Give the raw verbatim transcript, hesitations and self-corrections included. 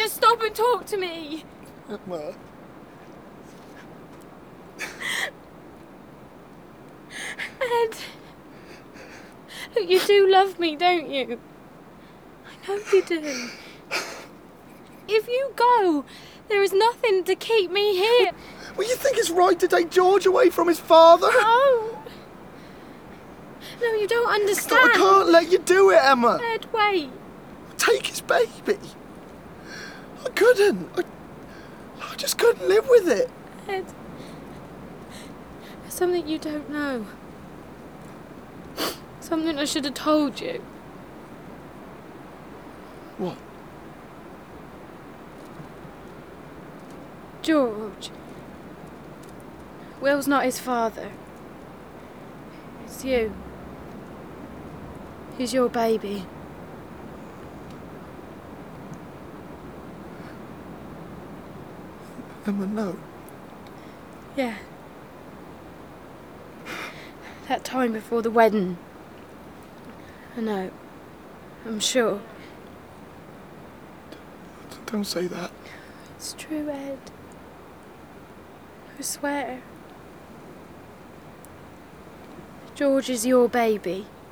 just stop and talk to me? Emma. Ed. Look, you do love me, don't you? I know you do. If you go, there is nothing to keep me here. Well, you think it's right to take George away from his father? No. No, you don't understand. I can't let you do it, Emma. Ed, wait. Take his baby. I couldn't. I, I just couldn't live with it. Ed, there's something you don't know. Something I should have told you. What? George. Will's not his father. It's you. He's your baby. Emma, no. Yeah. That time before the wedding. I know. I'm sure. D- don't say that. It's true, Ed. I swear. George is your baby.